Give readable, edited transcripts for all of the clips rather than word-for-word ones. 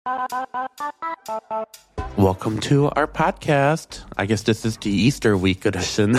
Welcome to our podcast. I guess this is the Easter week edition.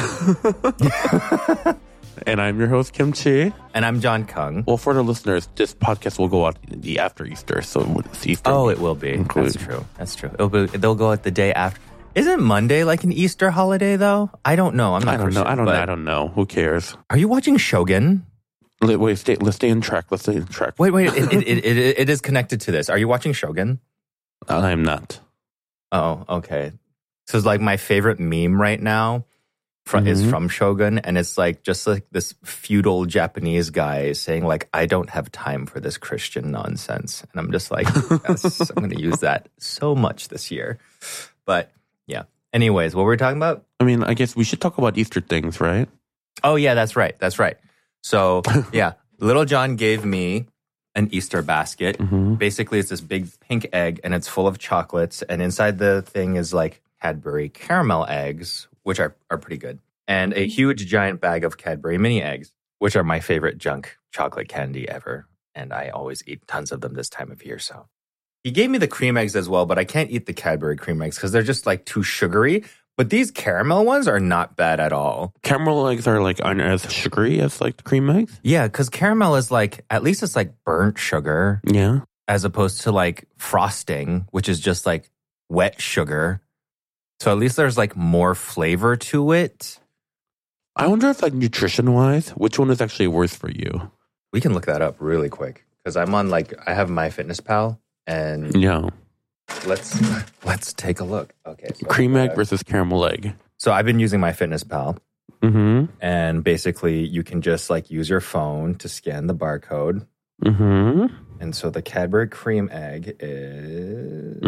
And I'm your host, Kim Chi. And I'm John Kung. Well, for the listeners, this podcast will go out the after Easter, so it's Easter. Oh, it will be. That's true. That's true. They'll go out the day after. Isn't Monday like an Easter holiday, though? I don't know. I don't know. Who cares? Are you watching Shogun? Wait, let's stay in track. Wait. It is connected to this. Are you watching Shogun? I'm not. Oh, okay. So it's like my favorite meme right now is from Shogun, and it's like just like this feudal Japanese guy saying like, I don't have time for this Christian nonsense. And I'm just like, yes, I'm going to use that so much this year. But yeah. Anyways, what were we talking about? I mean, I guess we should talk about Easter things, right? Oh, yeah, that's right. So, yeah, Little John gave me an Easter basket. Basically, it's this big pink egg, and it's full of chocolates. And inside the thing is like Cadbury caramel eggs, which are pretty good. And a huge giant bag of Cadbury mini eggs, which are my favorite junk chocolate candy ever. And I always eat tons of them this time of year. So he gave me the cream eggs as well, but I can't eat the Cadbury cream eggs because they're just like too sugary. But these caramel ones are not bad at all. Caramel eggs are like aren't as sugary as like the cream eggs? Yeah, because caramel is like, at least it's like burnt sugar. Yeah. As opposed to like frosting, which is just like wet sugar. So at least there's like more flavor to it. I wonder if like nutrition-wise, which one is actually worse for you? We can look that up really quick. Because I'm on like, I have MyFitnessPal and... Yeah. Let's take a look. Okay. So cream egg versus caramel egg. So I've been using MyFitnessPal. And basically you can just like use your phone to scan the barcode. And so the Cadbury cream egg is...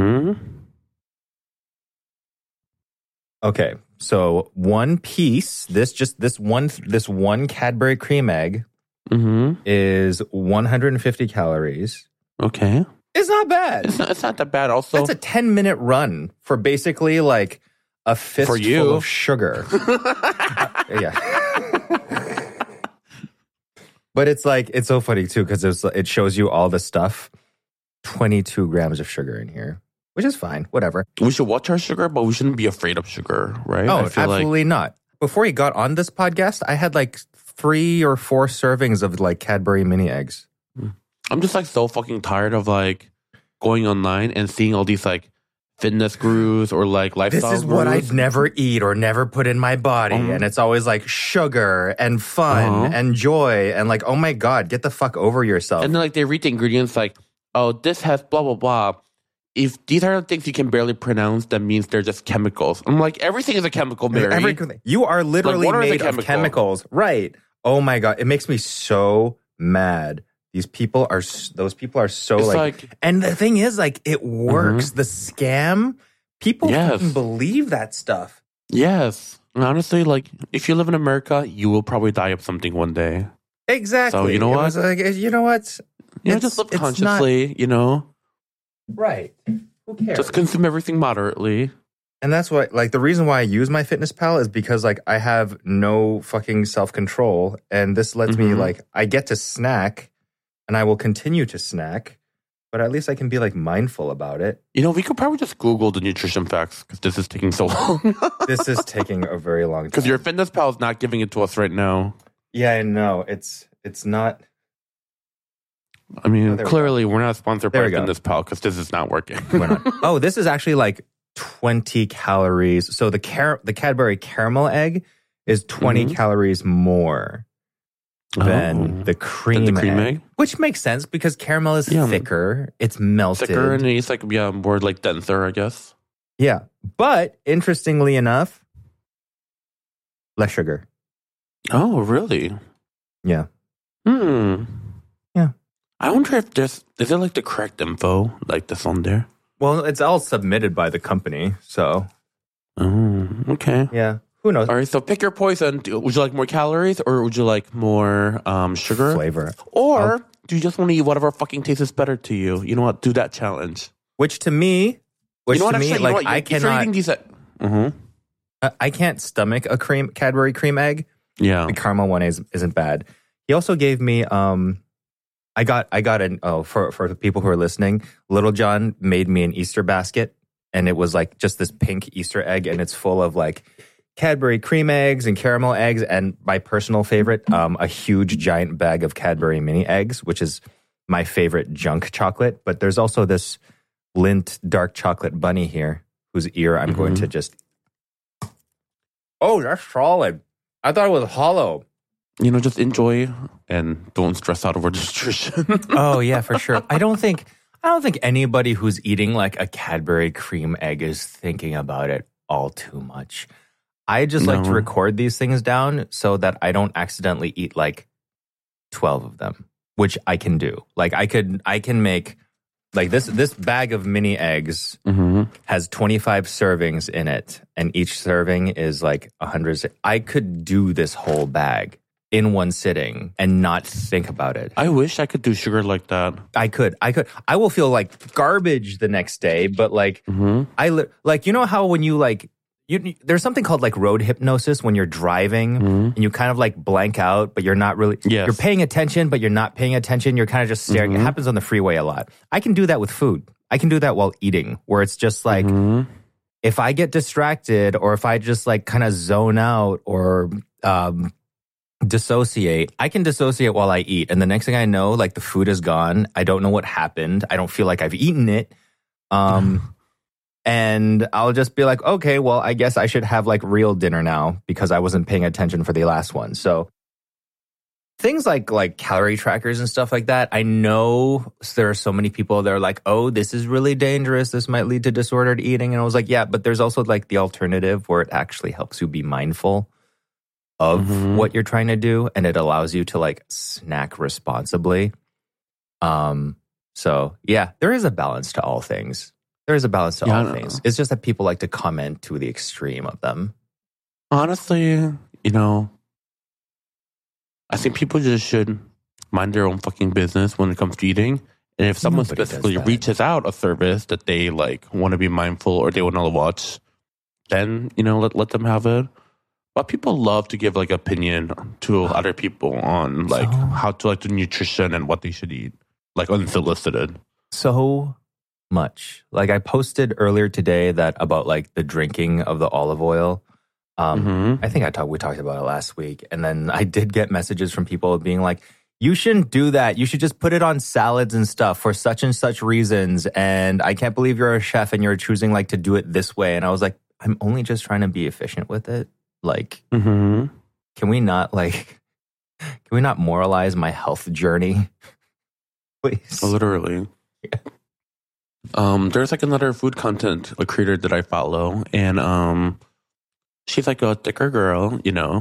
Okay. So one piece, this one Cadbury cream egg is 150 calories. Okay. It's not bad. It's not that bad. Also, that's a 10-minute run for basically like a fistful of sugar. Yeah. But it's like, it's so funny too because it shows you all the stuff. 22 grams of sugar in here, which is fine. Whatever. We should watch our sugar, but we shouldn't be afraid of sugar, right? Oh, absolutely not. Before he got on this podcast, I had like 3 or 4 servings of like Cadbury mini eggs. I'm just like so fucking tired of like going online and seeing all these like fitness gurus or like lifestyle This is gurus. what I'd never eat or never put in my body. And it's always like sugar and fun and joy and like, oh my God, get the fuck over yourself. And then like they read the ingredients like, oh, this has blah, blah, blah. If these are the things you can barely pronounce, that means they're just chemicals. I'm like, everything is a chemical, Mary. Everything. You are literally like, made of chemicals. Right. Oh my God. It makes me so mad. Those people are so like, and the thing is like, it works. The scam, people fucking believe that stuff. Yes. And honestly, like, if you live in America, you will probably die of something one day. Exactly. So you know what? You know what? Just live consciously, Right. Who cares? Just consume everything moderately. And that's why, like, the reason why I use MyFitnessPal is because, like, I have no fucking self-control. And this lets me, like, I get to snack. And I will continue to snack, but at least I can be like mindful about it. We could probably just Google the nutrition facts because this is taking so long. This is taking a very long time. Because your FitnessPal is not giving it to us right now. Yeah, I know. It's not. I mean, clearly we're not sponsored by FitnessPal because this is not working. We're not. Oh, this is actually like 20 calories. So the Cadbury caramel egg is 20 calories more than the cream egg. Which makes sense because caramel is thicker. It's melted. Thicker and it's like, more like denser, I guess. Yeah. But interestingly enough, less sugar. Oh, really? Yeah. Yeah. I wonder if is it like the correct info like this on there? Well, it's all submitted by the company, so. Oh, okay. Yeah. Who knows? All right, so pick your poison. Would you like more calories or would you like more sugar? Flavor. Or do you just want to eat whatever fucking tastes better to you? You know what? Do that challenge. I cannot. I can't stomach a Cadbury cream egg. Yeah. The caramel one isn't bad. He also gave me I got for the people who are listening, Little John made me an Easter basket, and it was like just this pink Easter egg, and it's full of like Cadbury cream eggs and caramel eggs, and my personal favorite, a huge giant bag of Cadbury mini eggs, which is my favorite junk chocolate. But there's also this Lindt dark chocolate bunny here, whose ear I'm going to just... Oh, that's solid. I thought it was hollow. Just enjoy and don't stress out over nutrition. Oh, yeah, for sure. I don't think anybody who's eating like a Cadbury cream egg is thinking about it all too much. I just like to record these things down so that I don't accidentally eat like 12 of them, which I can do. Like I can make like this bag of mini eggs has 25 servings in it, and each serving is like 100. I could do this whole bag in one sitting and not think about it. I wish I could do sugar like that. I could. I will feel like garbage the next day, but like like how when you like there's something called like road hypnosis when you're driving and you kind of like blank out, but you're not really, you're paying attention, but you're not paying attention. You're kind of just staring. It happens on the freeway a lot. I can do that with food. I can do that while eating, where it's just like, if I get distracted or if I just like kind of zone out or dissociate, I can dissociate while I eat. And the next thing I know, like the food is gone. I don't know what happened. I don't feel like I've eaten it. And I'll just be like, okay, well, I guess I should have like real dinner now because I wasn't paying attention for the last one. So things like calorie trackers and stuff like that, I know there are so many people that are like, oh, this is really dangerous. This might lead to disordered eating. And I was like, yeah, but there's also like the alternative where it actually helps you be mindful of what you're trying to do. And it allows you to like snack responsibly. So yeah, there is a balance to all things. There is a balance to all things. It's just that people like to comment to the extreme of them. Honestly, I think people just should mind their own fucking business when it comes to eating. And if someone specifically reaches out a service that they like want to be mindful or they want to watch, then, let them have it. But people love to give like opinion to other people on like how to like the nutrition and what they should eat, like unsolicited. So much. Like I posted earlier today that about like the drinking of the olive oil. I think we talked about it last week. And then I did get messages from people being like, you shouldn't do that. You should just put it on salads and stuff for such and such reasons. And I can't believe you're a chef and you're choosing like to do it this way. And I was like, I'm only just trying to be efficient with it. Like, can we not moralize my health journey? Please. Literally. Yeah. There's like another food content creator that I follow, and she's like a thicker girl,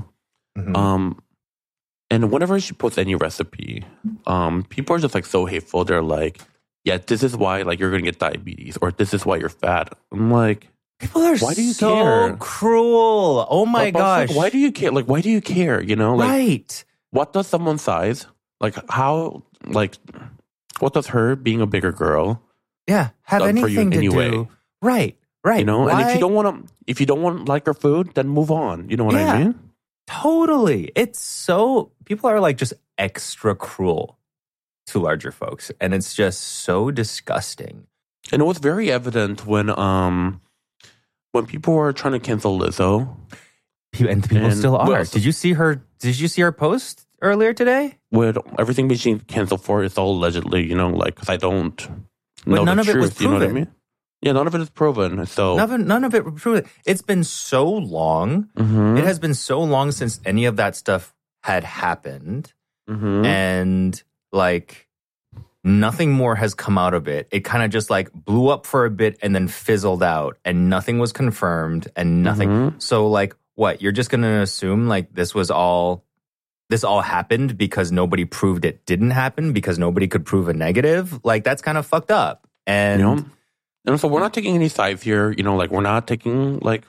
and whenever she posts any recipe, people are just like so hateful. They're like, yeah, this is why like you're gonna get diabetes, or this is why you're fat. I'm like, people are why do you so care? Cruel. Oh my gosh. Like, why do you care? Like, why do you care? Like, right. What does someone's size, like how, like, what does her being a bigger girl have anything to do? Right. And if you don't want like her food, then move on. You know what I mean? Totally. It's so, people are like just extra cruel to larger folks, and it's just so disgusting. And it was very evident when people were trying to cancel Lizzo. And people still are. Well, did you see her post earlier today? With everything being canceled for, it's all allegedly, because I don't know none the of truth, it was proven. You know what I mean? Yeah, none of it is proven. So none of it was proven. It's been so long. It has been so long since any of that stuff had happened. And like nothing more has come out of it. It kind of just like blew up for a bit and then fizzled out, and nothing was confirmed and nothing. So like what? You're just going to assume like this all happened because nobody proved it didn't happen, because nobody could prove a negative? Like that's kind of fucked up. And and so we're not taking any sides here, like we're not taking like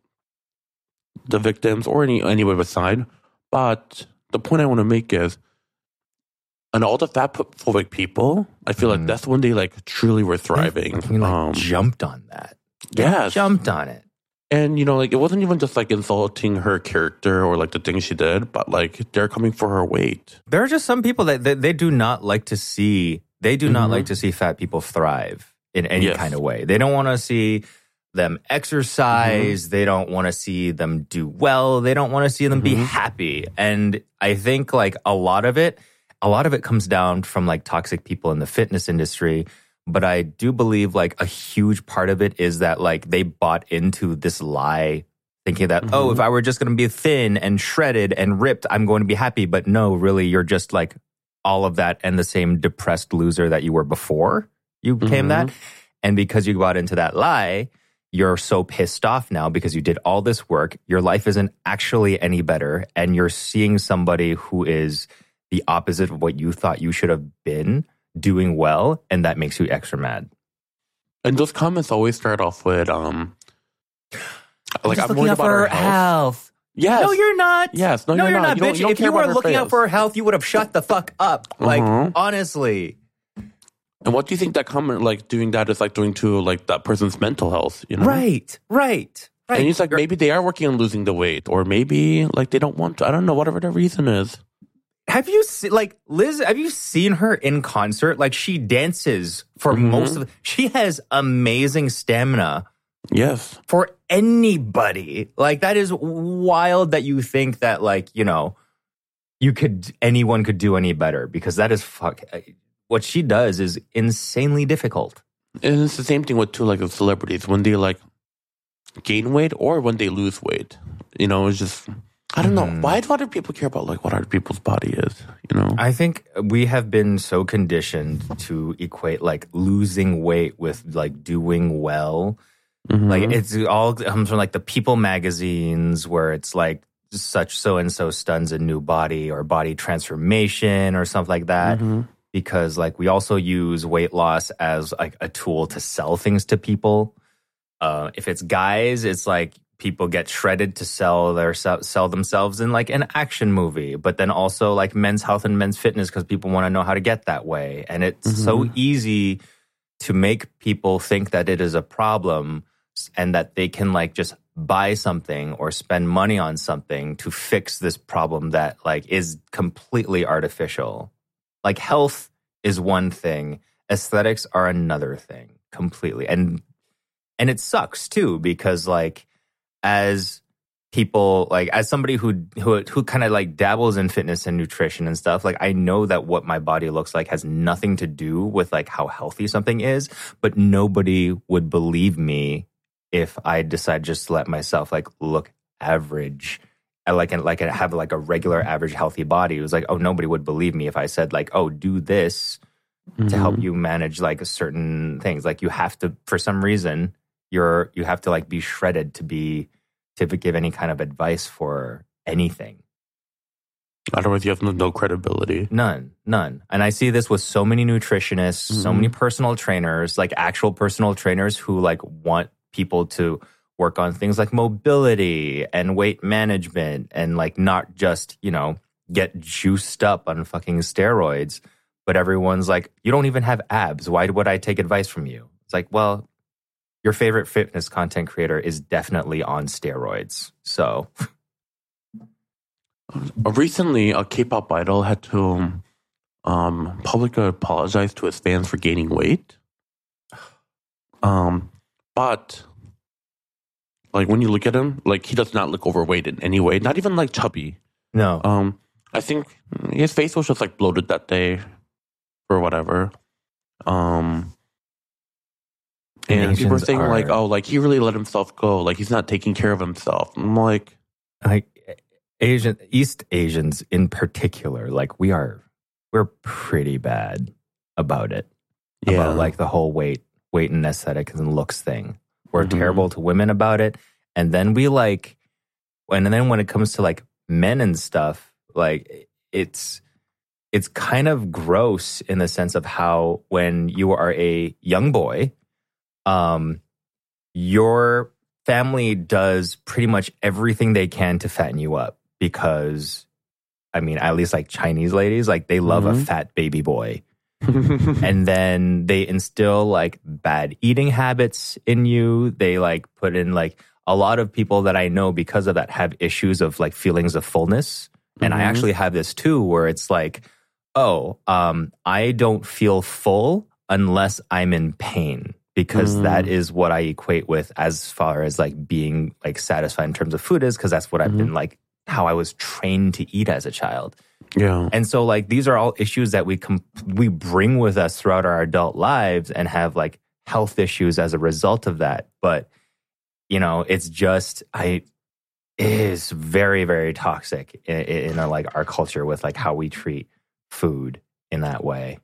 the victims or any side. But the point I want to make is, and all the fat-phobic people, I feel like that's when they like truly were thriving. Jumped on that. Yes. Jumped on it. And, like, it wasn't even just, like, insulting her character or, like, the things she did, but, like, they're coming for her weight. There are just some people that they do not like to see, not like to see fat people thrive in any kind of way. They don't want to see them exercise. They don't want to see them do well. They don't want to see them be happy. And I think, like, a lot of it comes down from, like, toxic people in the fitness industry. But I do believe, like, a huge part of it is that, like, they bought into this lie thinking that, oh, if I were just going to be thin and shredded and ripped, I'm going to be happy. But no, really, you're just, like, all of that and the same depressed loser that you were before you became that. And because you bought into that lie, you're so pissed off now because you did all this work. Your life isn't actually any better. And you're seeing somebody who is the opposite of what you thought you should have been doing well, and that makes you extra mad. And those comments always start off with, like, I'm worried about her health. Yes. No, you're not. Yes. No, you're not, bitch. If you were looking out for her health, you would have shut the fuck up. Like, honestly. And what do you think that comment, like, doing that is, like, doing to, like, that person's mental health, you know? Right. And he's like, maybe they are working on losing the weight, or maybe, like, they don't want to. I don't know, whatever the reason is. Have you seen, like, Liz, have you seen her in concert? Like, she dances for most of she has amazing stamina. Yes. For anybody. Like, that is wild that you think that, like, you know, anyone could do any better, because that is what she does is insanely difficult. And it's the same thing with, too, like, the celebrities. When they, like, gain weight or when they lose weight. You know, it's just... I don't know. Why do other people care about, like, what other people's body is, you know? I think we have been so conditioned to equate, like, losing weight with, like, doing well. Like, it's all comes from, like, the People magazines where it's, like, such so-and-so stuns a new body or body transformation or something like that. Because, like, we also use weight loss as, like, a tool to sell things to people. If it's guys, it's, like, people get shredded to sell themselves in, like, an action movie, but then also, like, men's health and men's fitness because people want to know how to get that way. And it's so easy to make people think that it is a problem and that they can, like, just buy something or spend money on something to fix this problem that, like, is completely artificial. Like, health is one thing, aesthetics are another thing completely. And it sucks too, because, like, as people, like, as somebody who kind of, like, dabbles in fitness and nutrition and stuff, like, I know that what my body looks like has nothing to do with, like, how healthy something is, but nobody would believe me if I decide just to let myself, like, look average. I have, like, a regular average healthy body. It was like, oh, nobody would believe me if I said, like, oh, do this to help you manage, like, certain things. Like, you have to, for some reason, you have to, like, be shredded to give any kind of advice for anything. Otherwise, you have no credibility. None. And I see this with so many nutritionists, so many personal trainers, like, actual personal trainers who, like, want people to work on things like mobility and weight management and, like, not just, you know, get juiced up on fucking steroids. But everyone's like, you don't even have abs. Why would I take advice from you? It's like, well, your favorite fitness content creator is definitely on steroids. So recently, a K-pop idol had to publicly apologize to his fans for gaining weight. But, like, when you look at him, like, he does not look overweight in any way. Not even, like, chubby. No. I think his face was just, like, bloated that day or whatever. And people were saying, like, oh, like, he really let himself go. Like, he's not taking care of himself. I'm like East Asians in particular, like, we're pretty bad about it. Yeah. About, like, the whole weight and aesthetic and looks thing. We're terrible to women about it. And then and then when it comes to, like, men and stuff, like, it's kind of gross in the sense of how when you are a young boy, your family does pretty much everything they can to fatten you up because, I mean, at least, like, Chinese ladies, like, they love a fat baby boy. And then they instill, like, bad eating habits in you. They, like, put in, like, a lot of people that I know because of that have issues of like feelings of fullness. And I actually have this too, where it's like, I don't feel full unless I'm in pain, because that is what I equate with as far as like being like satisfied in terms of food is, because that's what I've been like, how I was trained to eat as a child. Yeah. And so like these are all issues that we bring with us throughout our adult lives and have like health issues as a result of that. But, you know, it's just, it is very, very toxic in like our culture with like how we treat food in that way.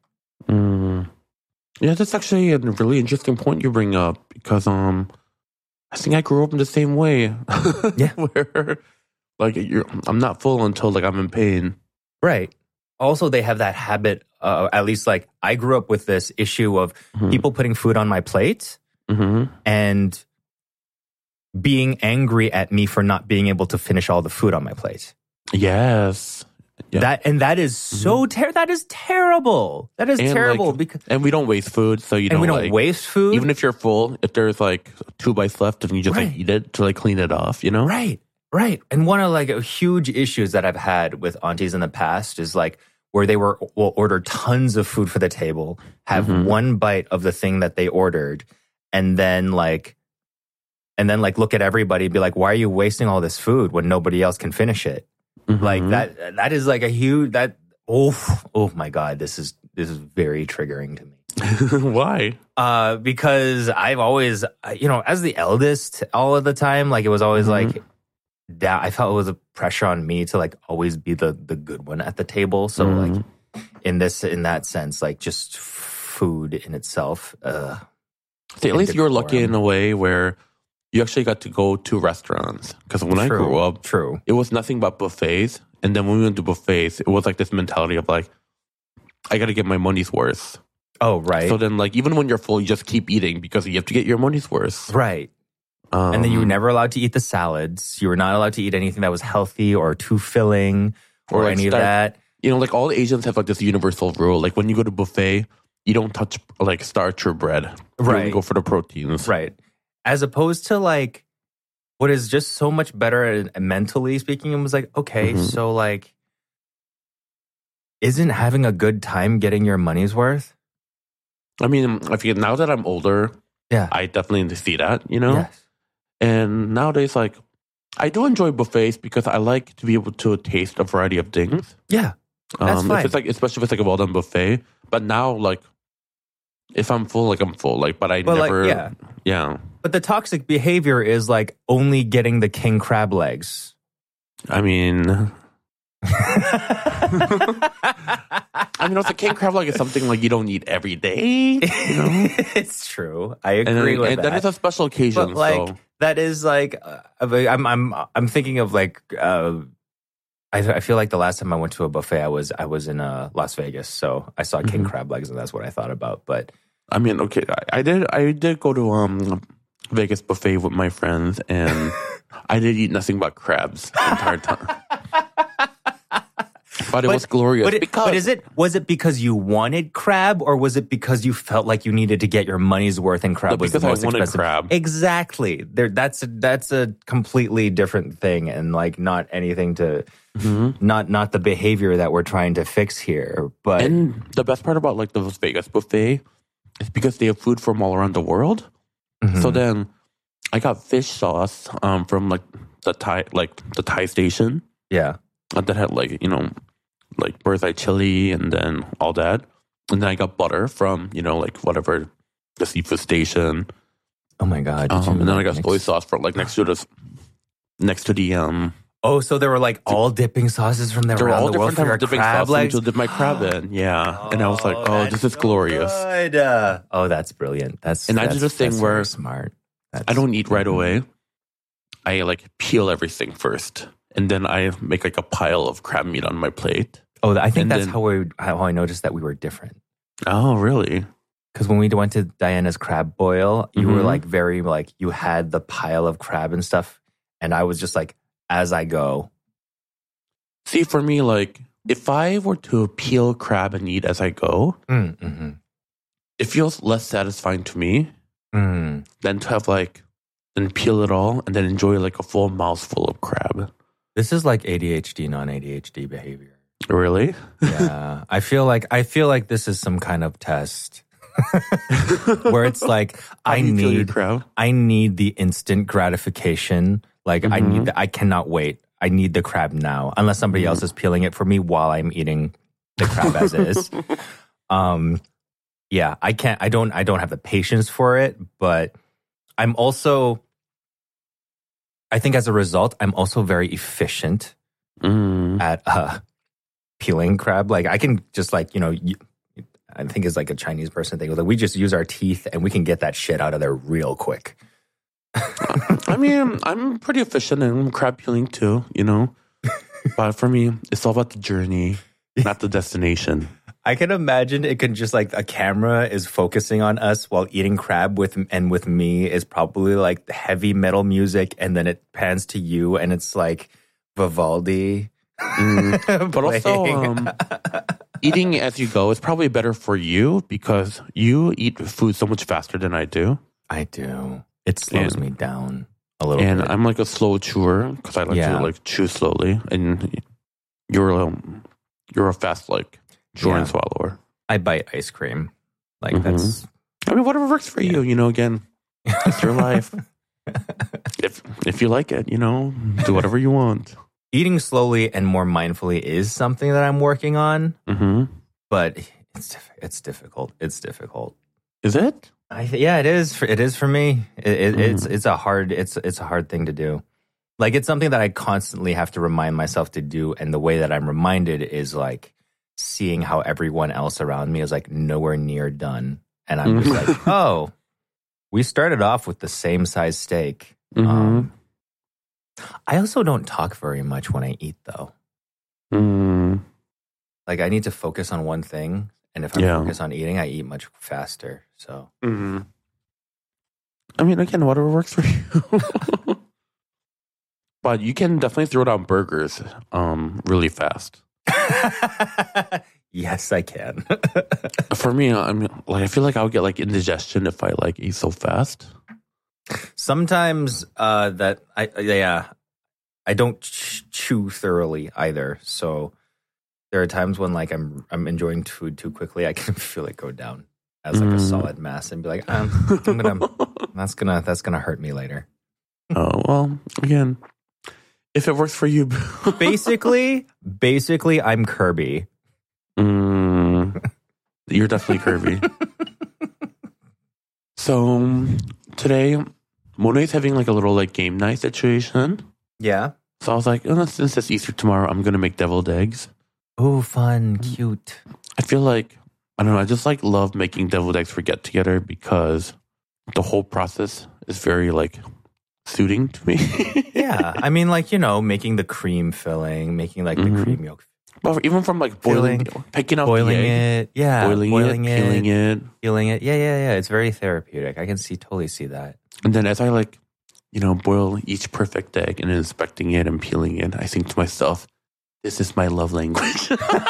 Yeah, that's actually a really interesting point you bring up, because I think I grew up in the same way. Yeah. Where like I'm not full until like I'm in pain. Right. Also, they have that habit, at least like I grew up with this issue of people putting food on my plate and being angry at me for not being able to finish all the food on my plate. Yes. Yeah. That is so that is terrible. That is terrible, like, because and we don't waste food, so you know, we don't like, waste food. even if you're full. If there's like 2 bites left, and you just like eat it to like clean it off, you know? Right. And one of like huge issues that I've had with aunties in the past is like where they will order tons of food for the table, have one bite of the thing that they ordered, and then like look at everybody and be like, why are you wasting all this food when nobody else can finish it? Like that is like a huge, oh my God, this is very triggering to me. Why? Because I've always, you know, as the eldest all of the time, like it was always like, I felt it was a pressure on me to like always be the good one at the table. So like in that sense, like just food in itself. See, at least you're lucky in a way where you actually got to go to restaurants. Because when I grew up, it was nothing but buffets. And then when we went to buffets, it was like this mentality of like, I got to get my money's worth. Oh, right. So then like, even when you're full, you just keep eating because you have to get your money's worth. Right. And then you were never allowed to eat the salads. You were not allowed to eat anything that was healthy or too filling or like any of that. You know, like all Asians have like this universal rule. Like when you go to buffet, you don't touch like starch or bread. You only go for the proteins. Right. As opposed to like what is just so much better mentally speaking, it was like, okay, so like, isn't having a good time getting your money's worth? I mean, I feel now that I'm older, I definitely see that, you know? Yes. And nowadays, like, I do enjoy buffets because I like to be able to taste a variety of things. Yeah, that's fine. If it's like, especially if it's like a well-done buffet. But now, like, if I'm full, like, I'm full. Like, but I never... Like, yeah. But the toxic behavior is, like, only getting the king crab legs. I mean... Also king crab leg is something like you don't eat every day. You know? It's true. I agree with that. And that is a special occasion. But like so. that is like I'm thinking of like I feel like the last time I went to a buffet I was in Las Vegas, so I saw king crab legs and that's what I thought about. But I mean, okay, I did go to Vegas buffet with my friends, and I did eat nothing but crabs the entire time. But it was glorious. Was it because you wanted crab, or was it because you felt like you needed to get your money's worth and crab was the most expensive? Crab. Exactly. That's a completely different thing, and like not anything to not the behavior that we're trying to fix here. But and the best part about like the Las Vegas buffet is because they have food from all around the world. So then I got fish sauce from like the Thai station. Yeah. That had like, you know, like bird's eye chili and then all that. And then I got butter from, you know, like whatever, the seafood station. Oh my God. And then I got soy sauce from like next to the Oh, so there were like all dipping sauces from there around the world for your crab legs? To dip my crab in, yeah. And I was like, oh, this is glorious. Good. Oh, that's brilliant. I did this thing where smart. I don't eat right away. I like peel everything first. And then I make like a pile of crab meat on my plate. Oh, I think that's how I noticed that we were different. Oh, really? Because when we went to Diana's crab boil, you were like very like, you had the pile of crab and stuff. And I was just like, as I go. See, for me, like, if I were to peel crab and eat as I go, it feels less satisfying to me than to have like then peel it all, and then enjoy like a full mouthful of crab. This is like ADHD, non-ADHD behavior. Really? Yeah. I feel like this is some kind of test where it's like I need the instant gratification. Like I cannot wait. I need the crab now, unless somebody else is peeling it for me while I'm eating the crab as is. Yeah, I can't. I don't have the patience for it, but I'm also. I think as a result, I'm also very efficient at peeling crab. Like I can just like I think it's like a Chinese person thing. Like we just use our teeth and we can get that shit out of there real quick. I mean, I'm pretty efficient in crab peeling too, But for me, it's all about the journey, not the destination. I can imagine it can just like a camera is focusing on us while eating crab with me is probably like heavy metal music, and then it pans to you and it's like Vivaldi. But also, eating as you go is probably better for you because you eat food so much faster than I do. I do. It slows me down a little bit. And I'm like a slow chewer because I like to like chew slowly. And you're a fast like chewer and swallower. I bite ice cream. Like that's. I mean, whatever works for you. Again, it's your life. If you like it, do whatever you want. Eating slowly and more mindfully is something that I'm working on, but it's difficult. It's difficult. Is it? Yeah, it is. It is for me. It's a hard thing to do. Like it's something that I constantly have to remind myself to do, and the way that I'm reminded is like seeing how everyone else around me is like nowhere near done, and I'm just like, oh, we started off with the same size steak. I also don't talk very much when I eat, though. Like, I need to focus on one thing, and if I focus on eating, I eat much faster. So, I mean, again, whatever works for you. But you can definitely throw down burgers really fast. Yes, I can. For me, I feel like I would get like indigestion if I like eat so fast. Sometimes I don't chew thoroughly either. So there are times when like I'm enjoying food too quickly, I can feel it go down as like a solid mass and be like, that's gonna hurt me later. Oh well, again, if it works for you, basically, I'm Kirby. You're definitely Kirby. So today, Monet's having like a little like game night situation. Yeah. So I was like, since it's Easter tomorrow, I'm gonna make deviled eggs. Oh, fun, cute. I feel like I don't know. I just like love making deviled eggs for get together because the whole process is very like soothing to me. Yeah, I mean, like making the cream filling, making like the cream yolk. But even from like boiling, picking up boiling the egg, it, boiling it, peeling it. Yeah. It's very therapeutic. I can totally see that. And then as I like, boil each perfect egg and inspecting it and peeling it, I think to myself, this is my love language.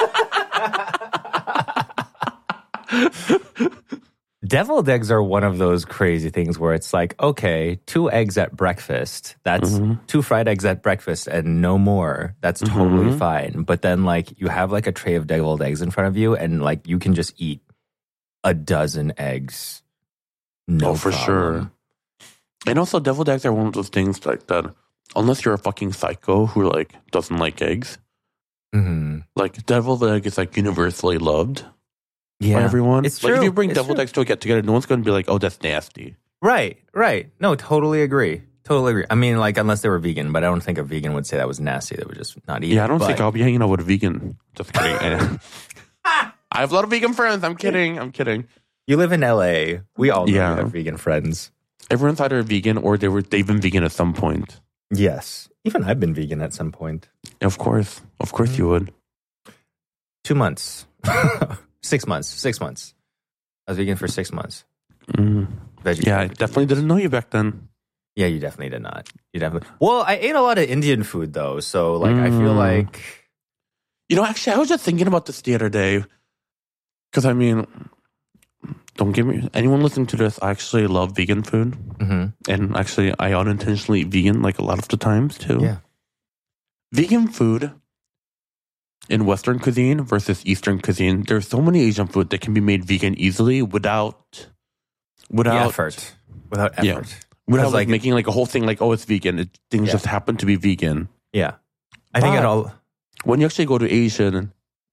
Deviled eggs are one of those crazy things where it's like, okay, 2 eggs at breakfast. That's 2 fried eggs at breakfast and no more. That's totally fine. But then like you have like a tray of deviled eggs in front of you and like you can just eat a dozen eggs. No for problem. Sure. And also deviled eggs are one of those things like that, unless you're a fucking psycho who like doesn't like eggs, like deviled egg is like universally loved. Yeah, by everyone. It's like true. If you bring deviled eggs to a get together, no one's going to be like, "Oh, that's nasty." Right. No, totally agree. I mean, like unless they were vegan, but I don't think a vegan would say that was nasty. They would just not eat. Yeah, I don't think I'll be hanging out with a vegan. Just kidding. I have a lot of vegan friends. I'm kidding. You live in LA. We all know you have vegan friends. Everyone's either vegan or they've been vegan at some point. Yes, even I've been vegan at some point. Of course you would. 2 months. 6 months. I was vegan for 6 months. Yeah, I definitely didn't know you back then. Yeah, you definitely did not. Well, I ate a lot of Indian food though, so like I feel like. Actually, I was just thinking about this the other day. Because I mean, don't get me. Anyone listening to this, I actually love vegan food. And actually, I unintentionally eat vegan like a lot of the times too. Yeah. Vegan food in Western cuisine versus Eastern cuisine, there's so many Asian food that can be made vegan easily without effort. Without effort. Yeah. Without like making like a whole thing like, oh, it's vegan. Things just happen to be vegan. Yeah. I think it all... When you actually go to Asia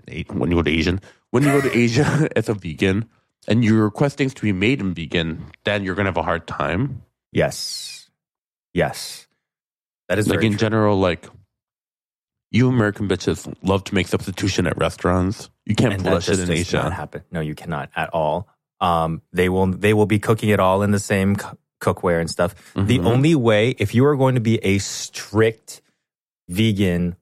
as a vegan and you request things to be made in vegan, then you're going to have a hard time. Yes. That is like very in true. general, like you American bitches love to make substitution at restaurants. You can't pull that shit in Asia. Not happen. No, you cannot at all. They will be cooking it all in the same cookware and stuff. The only way, if you are going to be a strict vegan,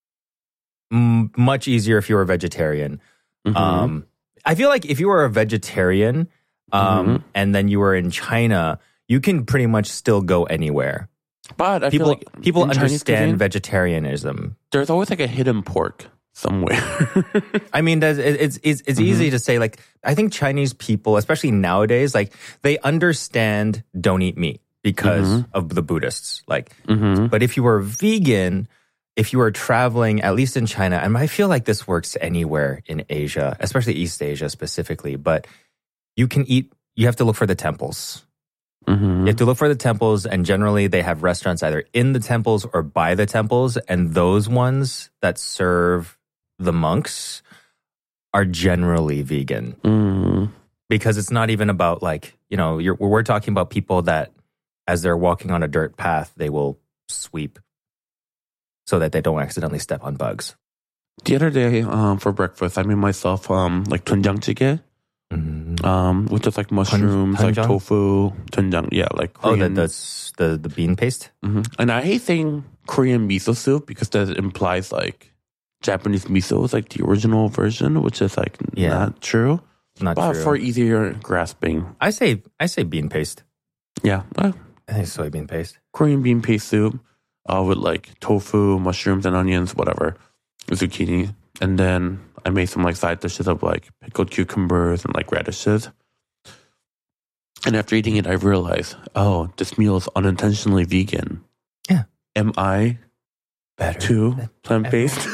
much easier if you were a vegetarian. I feel like if you were a vegetarian and then you were in China, you can pretty much still go anywhere. But I feel like people understand cuisine, vegetarianism. There's always like a hidden pork somewhere. I mean, it's easy to say. Like, I think Chinese people, especially nowadays, like they understand don't eat meat because of the Buddhists. Like, but if you were vegan, if you are traveling, at least in China, and I feel like this works anywhere in Asia, especially East Asia specifically, but you have to look for the temples. You have to look for the temples, and generally they have restaurants either in the temples or by the temples, and those ones that serve the monks are generally vegan. Because it's not even about like, we're talking about people that as they're walking on a dirt path, they will sweep so that they don't accidentally step on bugs. The other day, for breakfast, I made myself like doenjang jjigae, which is like mushrooms, like tofu, doenjang. Yeah, like Korean. The bean paste. And I hate saying Korean miso soup because that implies like Japanese miso is like the original version, which is like not true. Not but true. For easier grasping, I say bean paste. Yeah, I think soybean paste. Korean bean paste soup. With like tofu, mushrooms, and onions, whatever, zucchini. And then I made some like side dishes of like pickled cucumbers and like radishes. And after eating it, I realized, oh, this meal is unintentionally vegan. Yeah. Am I too plant-based?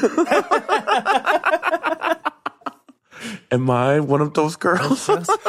Am I one of those girls?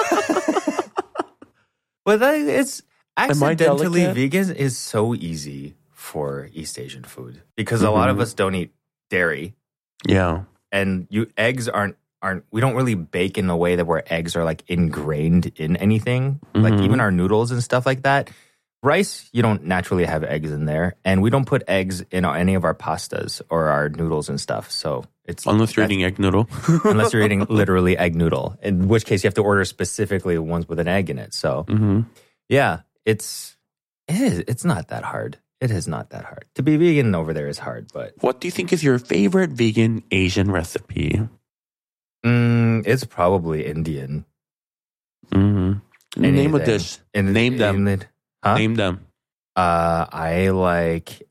Well, it's accidentally delicate? vegan is so easy for East Asian food because a lot of us don't eat dairy. Yeah. And eggs aren't we don't really bake in a way that where eggs are like ingrained in anything. Like even our noodles and stuff like that. Rice, you don't naturally have eggs in there, and we don't put eggs in any of our pastas or our noodles and stuff. So it's unless you're eating egg noodle. Unless you're eating literally egg noodle, in which case you have to order specifically ones with an egg in it. So yeah, it's not that hard. It is not that hard. To be vegan over there is hard, but... What do you think is your favorite vegan Asian recipe? It's probably Indian. Name a dish. Name them. Name them. I like...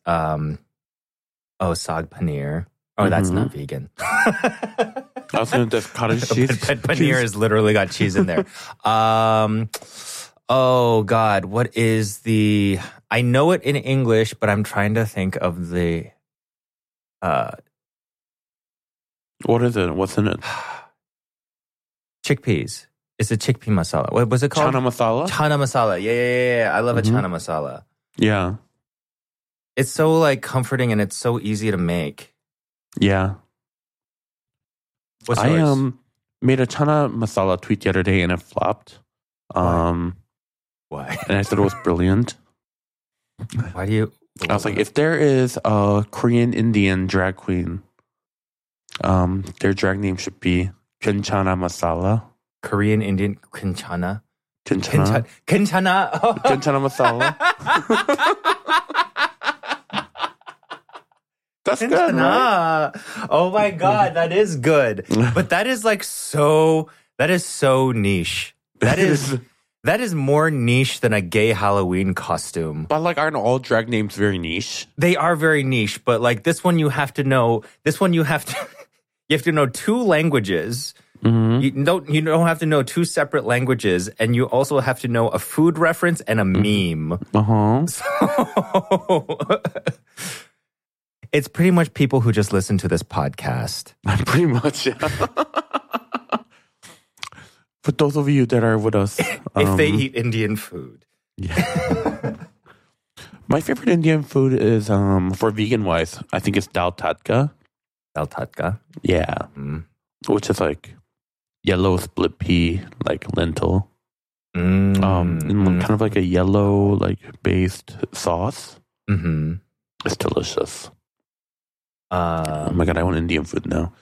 saag paneer. Oh, that's not vegan. I was going to cottage cheese. Paneer has literally got cheese in there. Oh, God. What is the... I know it in English, but I'm trying to think of the... What is it? What's in it? Chickpeas. It's a chickpea masala. What was it called? Chana masala? Chana masala. Yeah. I love a chana masala. Yeah. It's so like comforting and it's so easy to make. Yeah. What's yours? I made a chana masala tweet the other day and it flopped. Why? And I said it was brilliant. Why do you... I was like, if there is a Korean Indian drag queen, their drag name should be Kinchana Masala. Korean Indian Kinchana. Kinchana. Kinchana. Kinchana Masala. That's good, right? Oh my God, that is good. But that is like so niche. That is more niche than a gay Halloween costume. But like, aren't all drag names very niche? They are very niche, but like this one you have to know, you have to know 2 languages. You don't have to know two separate languages, and you also have to know a food reference and a meme. So it's pretty much people who just listen to this podcast. Pretty much, yeah. For those of you that are with us, if they eat Indian food, yeah. My favorite Indian food is for vegan wise. I think it's dal tadka. Dal tadka, yeah, which is like yellow split pea, like lentil, kind of like a yellow like based sauce. It's delicious. Oh my god, I want Indian food now.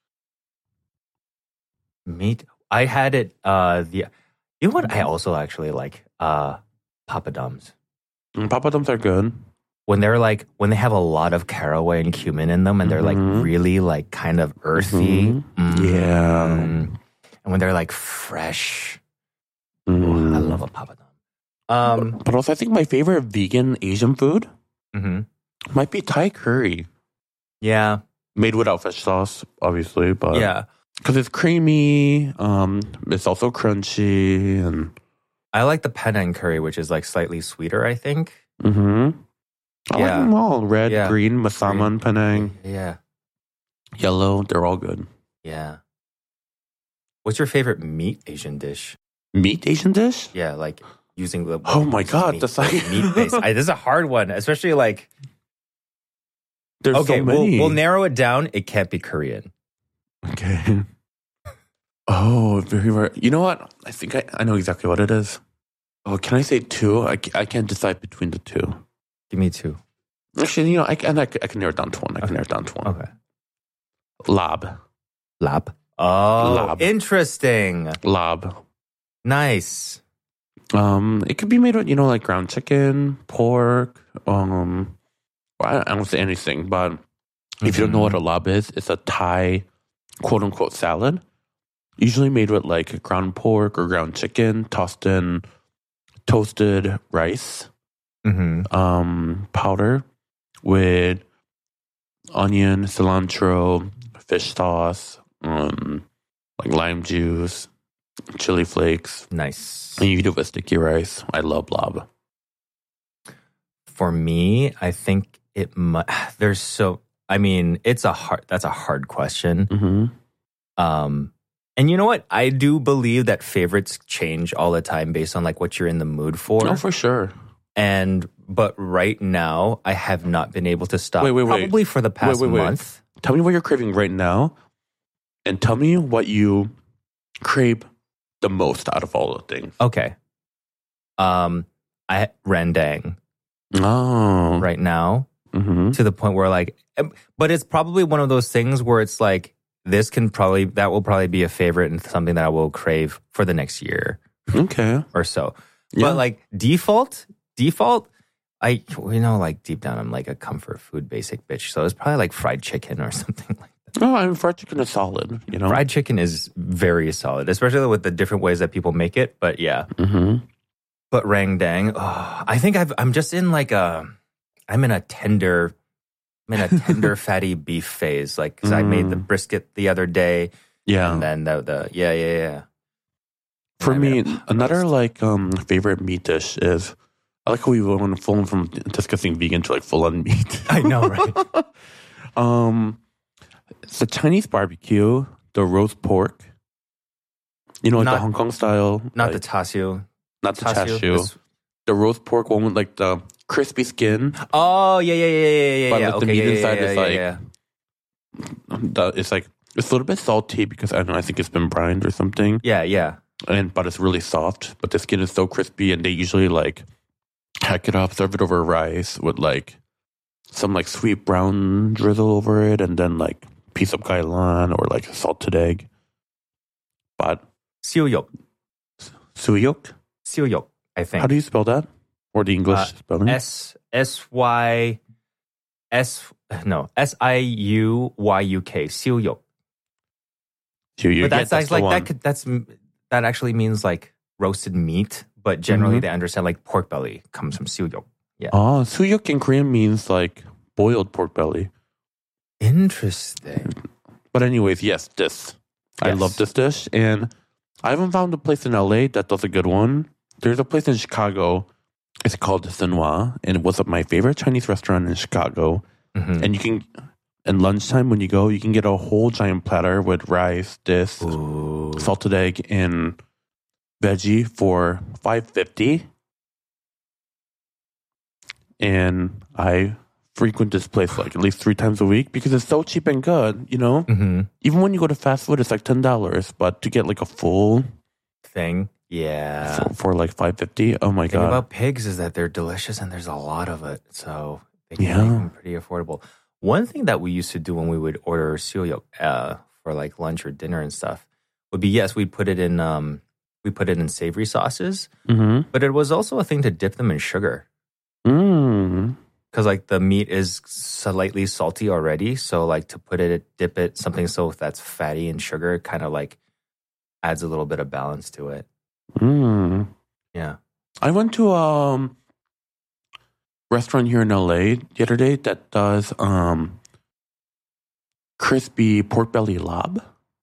Meat. I had it. You know what? I also actually like papadums. Papadums are good when they have a lot of caraway and cumin in them, and they're like really like kind of earthy. Yeah, and when they're like fresh. I love a papadum. But also, I think my favorite vegan Asian food might be Thai curry. Yeah, made without fish sauce, obviously, but yeah, because it's creamy. It's also crunchy, and I like the Penang curry, which is like slightly sweeter, I think. I like them all. Red, green, Masaman, Penang. Yeah. Yellow, they're all good. Yeah. What's your favorite meat Asian dish? Meat Asian dish? Yeah, like using the... Oh my God, that's like... meat-based. This is a hard one, especially like... There's so many. We'll narrow it down. It can't be Korean. Okay. Oh, very rare. You know what? I think I know exactly what it is. Oh, can I say two? I can't decide between the two. Give me two. Actually, you know, I can narrow it down to one. Okay. Lab. Oh, lab. Interesting. Lab. Nice. It could be made with, you know, like ground chicken, pork. I don't say anything, but if you don't know what a lab is, it's a Thai quote unquote salad. Usually made with like ground pork or ground chicken, tossed in toasted rice, powder with onion, cilantro, fish sauce, like lime juice, chili flakes. Nice. And you eat it with sticky rice. I love lab. For me, I think that's a hard question. And you know what? I do believe that favorites change all the time based on like what you're in the mood for. Oh, for sure. But right now, I have not been able to stop. Wait. Probably for the past month. Tell me what you're craving right now, and tell me what you crave the most out of all the things. Okay. I rendang. Oh. Right now, to the point where like, but it's probably one of those things where it's like, that will probably be a favorite and something that I will crave for the next year. Okay. Or so. Yeah. But like default, like deep down, I'm like a comfort food basic bitch. So it's probably like fried chicken or something like that. Oh, I mean, fried chicken is solid, you know? Fried chicken is very solid, especially with the different ways that people make it. But yeah. But rendang, I think I'm just in like I'm in a tender fatty beef phase, like because I made the brisket the other day. Yeah, and then the For me, another like favorite meat dish is I like how we went full from discussing vegan to like full on meat. I know, right? It's the Chinese barbecue, the roast pork. You know, like the Hong Kong style, not like, the chashu, not the chashu. The roast pork one with like the crispy skin. Oh yeah. But like the meat inside is like it's like it's a little bit salty because I think it's been brined or something. Yeah. But it's really soft. But the skin is so crispy, and they usually like hack it up, serve it over rice with like some like sweet brown drizzle over it, and then like piece of kailan or like salted egg. But suyuk, I think. How do you spell that? Or the English spelling? SIUYUK. Suyuk. But that's like that actually means like roasted meat, but generally they understand like pork belly comes from suyuk. Yeah. Oh, suyuk in Korean means like boiled pork belly. Interesting. But anyways, yes, this I love this dish, and I haven't found a place in LA that does a good one. There's a place in Chicago. It's called Sinwa, and it was my favorite Chinese restaurant in Chicago. Mm-hmm. And you can, at lunchtime when you go, you can get a whole giant platter with rice, this, salted egg, and veggie for $5.50. And I frequent this place like at least 3 times a week because it's so cheap and good, you know? Mm-hmm. Even when you go to fast food, it's like $10, but to get like a full thing, for like $5.50, oh my The thing God. about pigs is that they're delicious and there's a lot of it, so they can make them pretty affordable. One thing that we used to do when we would order suyo for like lunch or dinner and stuff would be, yes, we'd put it in savory sauces, but it was also a thing to dip them in sugar. Because like the meat is slightly salty already, so like to dip it something so that's fatty and sugar kind of like adds a little bit of balance to it. Yeah. I went to a restaurant here in LA the other day that does crispy pork belly lob.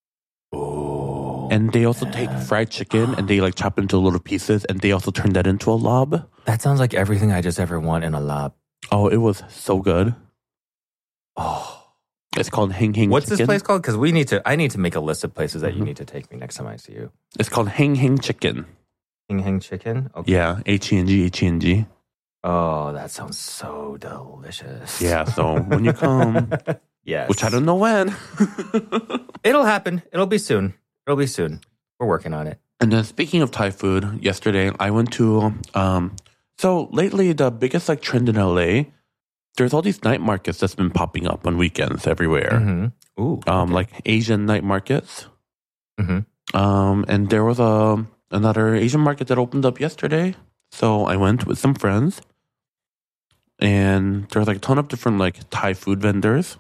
Oh. And they also take fried chicken and they like chop into little pieces and they also turn that into a lob. That sounds like everything I just ever want in a lob. Oh, it was so good. Oh. It's called Hang Hang What's Chicken. this place called? Because I need to make a list of places that you need to take me next time I see you. It's called Hang Hang Chicken. Hang Hang Chicken? Okay. Yeah, H-E-N-G. Oh, that sounds so delicious. Yeah, so when you come, yes, which I don't know when. It'll happen. It'll be soon. We're working on it. And then speaking of Thai food, yesterday I went to, so lately the biggest like trend in LA, there's all these night markets that's been popping up on weekends everywhere. Mm-hmm. Ooh, okay. Like Asian night markets. Mm-hmm. And there was another Asian market that opened up yesterday. So I went with some friends. And there's like a ton of different like Thai food vendors.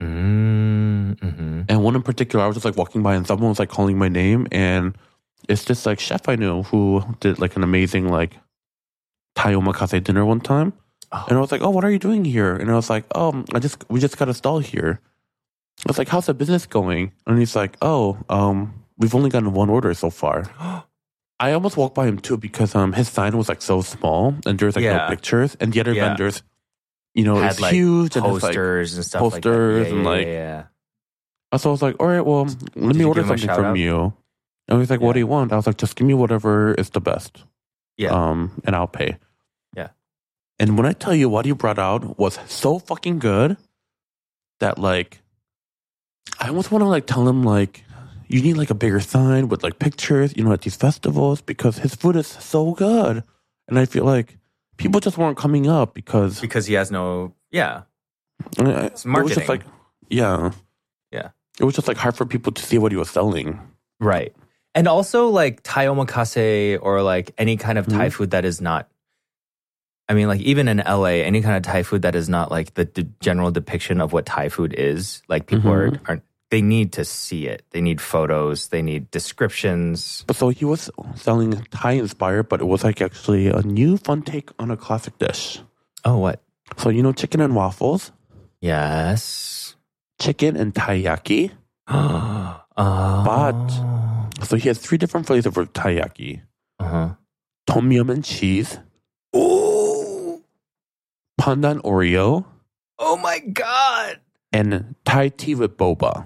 Mm-hmm. And one in particular, I was just like walking by and someone was like calling my name. And it's this like chef I knew who did like an amazing like Thai omakase dinner one time. Oh. And I was like, oh, what are you doing here? And I was like, oh, we just got a stall here. I was like, how's the business going? And he's like, oh, we've only gotten one order so far. I almost walked by him too because his sign was like so small and there's like no pictures. And the other vendors, you know, had it's like huge. Posters and stuff like that. Posters and like. So I was like, all right, well, let me order something from you. And he's like, what do you want? I was like, just give me whatever is the best. Yeah. And I'll pay. Yeah. And when I tell you what he brought out was so fucking good that like, I almost want to like tell him like, you need like a bigger sign with like pictures, you know, at these festivals because his food is so good. And I feel like people just weren't coming up because he has no, it's marketing. It was just like, yeah. It was just like hard for people to see what he was selling. Right. And also like Thai omakase or like any kind of Thai food that is not, I mean like even in LA, any kind of Thai food that is not like the general depiction of what Thai food is, like people aren't, they need to see it. They need photos. They need descriptions. But so he was selling Thai inspired, but it was like actually a new fun take on a classic dish. Oh, what? So you know chicken and waffles? Yes. Chicken and taiyaki. But so he has 3 different flavors of taiyaki. Tom yum and cheese. Ooh. Pandan Oreo. Oh my God. And Thai tea with boba.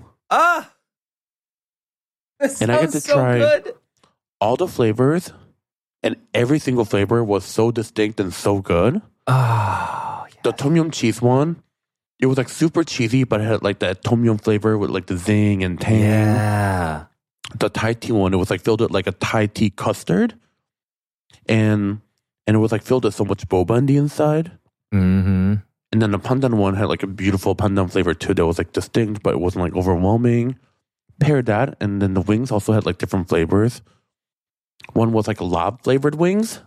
This and I get to so try good. all the flavors, and every single flavor was so distinct and so good. Oh, yes. The tom yum cheese one, it was like super cheesy, but it had like that tom yum flavor with like the zing and tang. Yeah. The Thai tea one, it was like filled with like a Thai tea custard, and it was like filled with so much boba on the inside. Mm-hmm. And then the pandan one had like a beautiful pandan flavor too that was like distinct, but it wasn't like overwhelming. Paired that, and then the wings also had like different flavors. One was like lob flavored wings.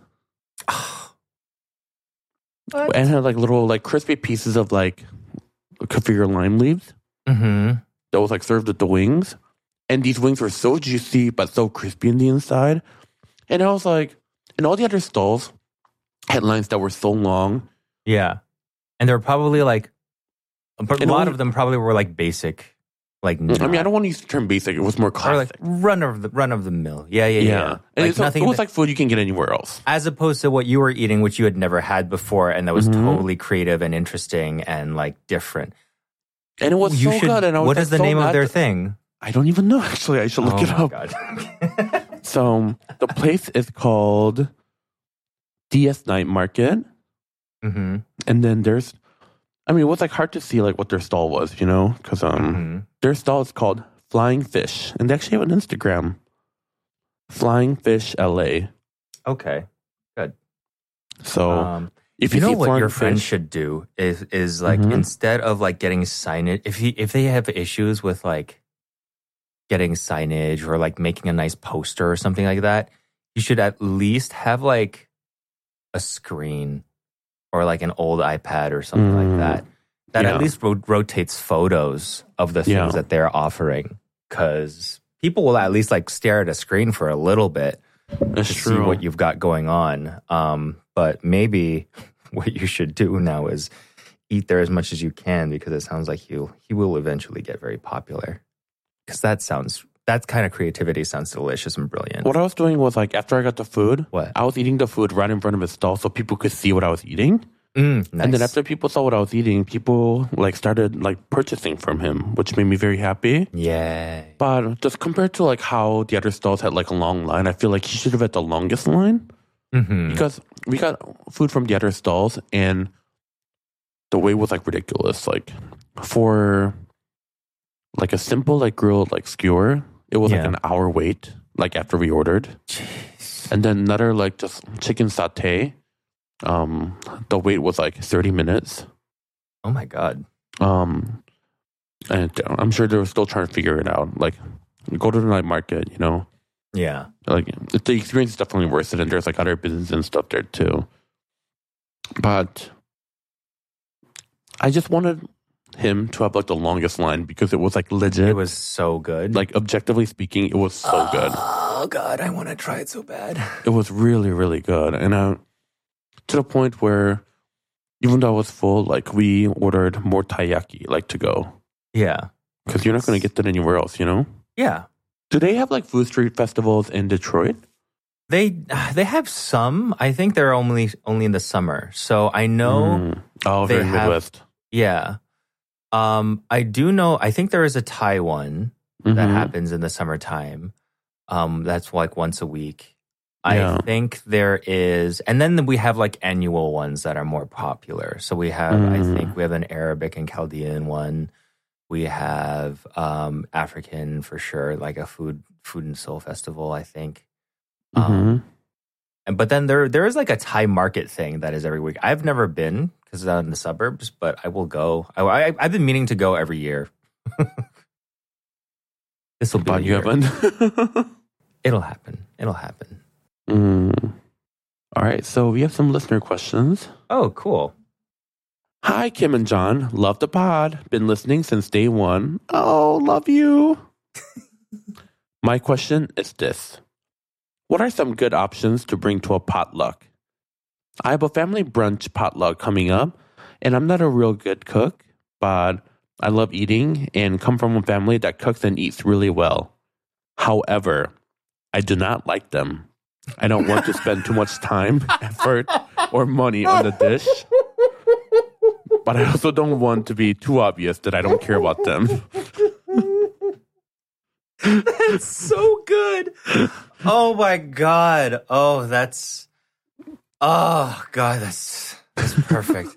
What? And had like little like crispy pieces of like kaffir lime leaves. Mm-hmm. That was like served with the wings. And these wings were so juicy but so crispy on the inside. And I was like, and all the other stalls had lines that were so long. Yeah. And there were probably like, a lot of them probably were like basic Like, I mean, I don't want to use the term basic. It was more classic. Or like run of the mill. Yeah. And like it was like food you can get anywhere else. As opposed to what you were eating, which you had never had before, and that was totally creative and interesting and like different. And it was so good. And what is the name of their thing? I don't even know, actually. I should look it up. God. So the place is called DS Night Market. Mm-hmm. And then there's, I mean, it was like hard to see like what their stall was, you know, because their stall is called Flying Fish, and they actually have an Instagram, Flying Fish LA. Okay, good. So if you know see what your fish, friends should do is like instead of like getting signage, if they have issues with like getting signage or like making a nice poster or something like that, you should at least have like a screen or like an old iPad or something like that. That at least rotates photos of the things that they're offering. Because people will at least like stare at a screen for a little bit to see what you've got going on. But maybe what you should do now is eat there as much as you can, because it sounds like he will eventually get very popular. Because that kind of creativity sounds delicious and brilliant. What I was doing was like after I got the food, What? I was eating the food right in front of his stall so people could see what I was eating. Nice. And then after people saw what I was eating, people like started like purchasing from him, which made me very happy. Yeah. But just compared to like how the other stalls had like a long line, I feel like he should have had the longest line. Because we got food from the other stalls and the wait was like ridiculous. Like for like a simple like grilled like skewer, it was like an hour wait, like after we ordered. Jeez. And then another like just chicken satay. The wait was like 30 minutes. Oh my God. And I'm sure they were still trying to figure it out. Like, go to the night market, you know? Yeah. Like, the experience is definitely worth it, and there's like other business and stuff there too. But I just wanted him to have like the longest line because it was like legit. It was so good. Like, objectively speaking, it was so good. Oh God, I want to try it so bad. It was really, really good. And to the point where even though I was full, like we ordered more taiyaki, like to go. Yeah. Because you're not going to get that anywhere else, you know? Yeah. Do they have like food street festivals in Detroit? They have some. I think they're only in the summer. So I know. Oh, very Midwest. Yeah. I do know. I think there is a Thai one that happens in the summertime. That's like once a week. I think there is, and then we have like annual ones that are more popular. So we have, I think we have an Arabic and Chaldean one. We have African for sure, like a food and soul festival, I think. But then there is like a Thai market thing that is every week. I've never been because it's out in the suburbs, but I will go. I've been meaning to go every year. This will be the year. It'll happen. All right, so we have some listener questions. Oh, cool. Hi, Kim and John. Love the pod. Been listening since day one. Oh, love you. My question is this. What are some good options to bring to a potluck? I have a family brunch potluck coming up, and I'm not a real good cook, but I love eating and come from a family that cooks and eats really well. However, I do not like them. I don't want to spend too much time, effort, or money on the dish. But I also don't want to be too obvious that I don't care about them. That's so good. Oh my God. Oh, that's perfect.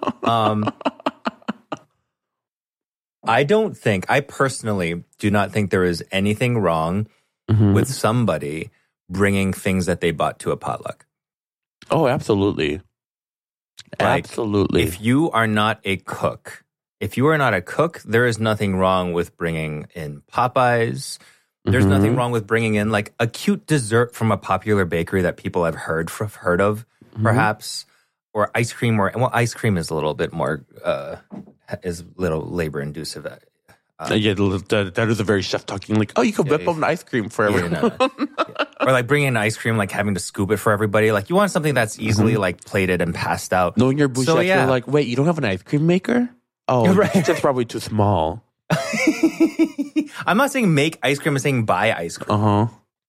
I personally do not think there is anything wrong with somebody bringing things that they bought to a potluck. Oh, absolutely. Like, absolutely. If you are not a cook, there is nothing wrong with bringing in Popeyes. There's nothing wrong with bringing in like a cute dessert from a popular bakery that people have heard of, perhaps, or ice cream. Ice cream is a little bit more is a little labor inducive. That is a very chef talking. Like, oh, you could whip up an ice cream for everyone, or like bringing in ice cream, like having to scoop it for everybody. Like you want something that's easily like plated and passed out. Knowing your bouchette, you're like, wait, you don't have an ice cream maker? Oh, right. It's just probably too small. I'm not saying make ice cream. I'm saying buy ice cream.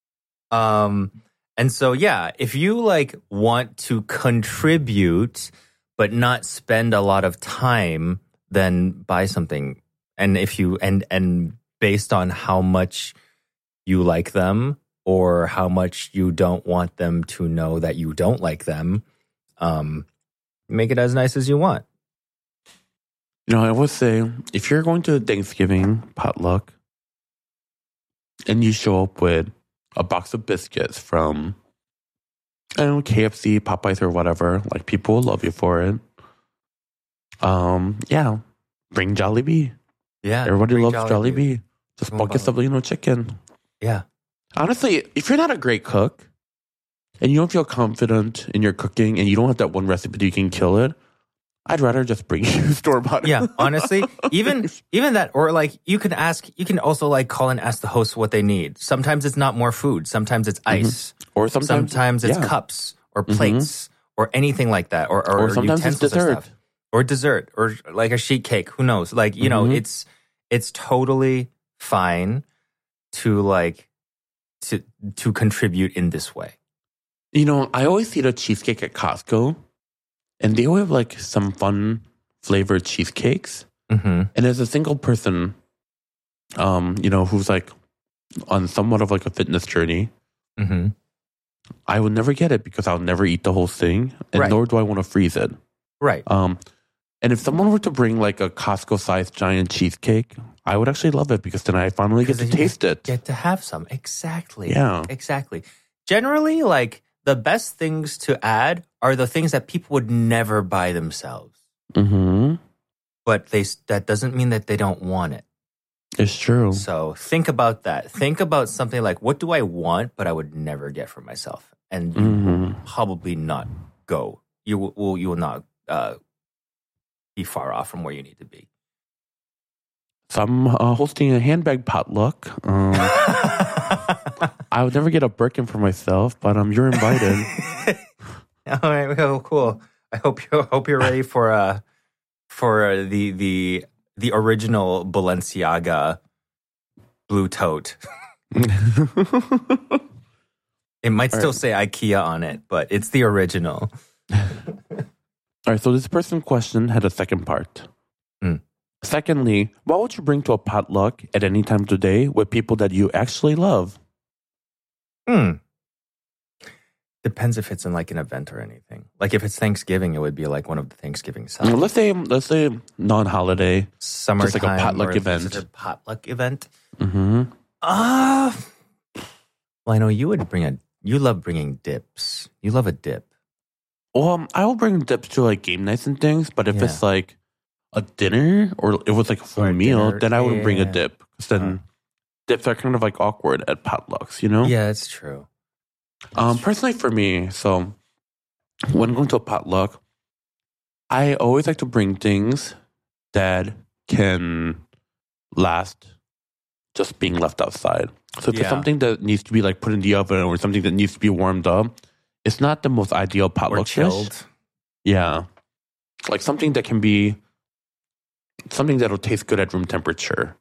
And so, yeah, if you like want to contribute but not spend a lot of time, then buy something. And if you and based on how much you like them or how much you don't want them to know that you don't like them, make it as nice as you want. You know, I would say if you're going to Thanksgiving potluck and you show up with a box of biscuits from, I don't know, KFC, Popeyes, or whatever, like people will love you for it. Yeah, bring Jollibee. Yeah, everybody loves Jollibee. Just buckets of chicken. Yeah. Honestly, if you're not a great cook and you don't feel confident in your cooking and you don't have that one recipe that you can kill it, I'd rather just bring you store-bought. Yeah, honestly, even that, or like you can also like call and ask the host what they need. Sometimes it's not more food. Sometimes it's ice. Or sometimes it's cups or plates or anything like that. Or sometimes it's dessert. Or dessert or like a sheet cake. Who knows? Like, you know, it's totally fine to like to contribute in this way. You know, I always see the cheesecake at Costco. And they all have like some fun flavored cheesecakes. And as a single person, who's like on somewhat of like a fitness journey, I would never get it because I'll never eat the whole thing. And nor do I want to freeze it. Right. And if someone were to bring like a Costco-sized giant cheesecake, I would actually love it because then I finally get to taste it. Get to have some. Exactly. Yeah. Exactly. Generally, like, the best things to add are the things that people would never buy themselves. But that doesn't mean that they don't want it. It's true. So think about that. Think about something like, what do I want, but I would never get for myself? And you will probably not go. You will not be far off from where you need to be. So I'm hosting a handbag potluck. I would never get a Birkin for myself, but you're invited. All right, well, cool. I hope you're ready for the original Balenciaga blue tote. It might still say IKEA on it, but it's the original. All right, so this person's question had a second part. Secondly, what would you bring to a potluck at any time today with people that you actually love? Depends if it's in like an event or anything. Like if it's Thanksgiving, it would be like one of the Thanksgiving salads. Let's say non-holiday, summertime, just like a potluck event. A potluck event. Well, I know you would you love bringing dips. You love a dip. Well, I will bring dips to like game nights and things, but if it's like a dinner or it was like a full meal, then I would bring a dip. Because then dips are kind of like awkward at potlucks, you know? Yeah, it's true. Personally for me, so when going to a potluck, I always like to bring things that can last just being left outside. So if it's something that needs to be like put in the oven or something that needs to be warmed up, it's not the most ideal potluck or chilled. dish. Yeah. Like something that can be something that'll taste good at room temperature.